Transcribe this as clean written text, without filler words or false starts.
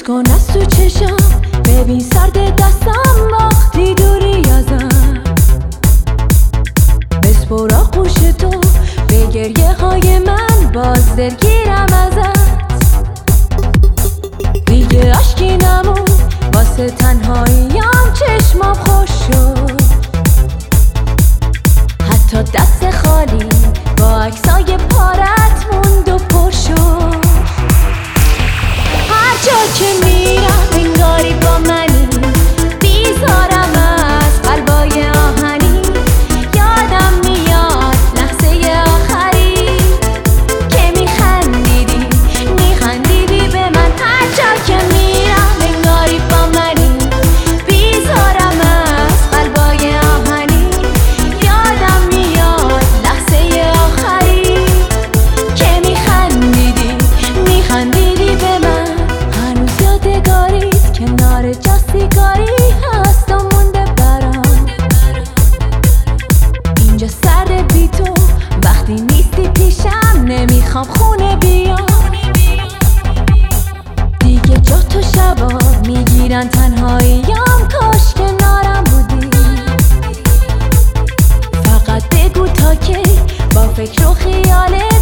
بوس کن از تو چشم، ببین سرد دستم وقتی دوری ازم. بسپر آغوش تو به گریه های من، باز دلگیرم ازت. دیگه عشقی نمون واسه تنهاییم، چشمام خوش شد. حتی دست خالی با عکسای پارت موند و پر شد. هر جا که میرم انگاری با منی، بیزارم از قلبای آهنی. یادم میاد لحظه آخری که میخندیدی به من. هر جا که میرم انگاری با منی، بیزارم از قلبای آهنی. یادم میاد لحظه آخری که میخندیدی به من. هنوز یادگاریت کنار جا سیگاری هست و مونده برام. اینجا سرد بی تو، وقتی نیستی پیشم نمیخوام خونه بیام. دیگه جا تو شبا میگیرن تنهاییم، کاش کنارم بودی. فقط بگو تا کی با فکر و خیالت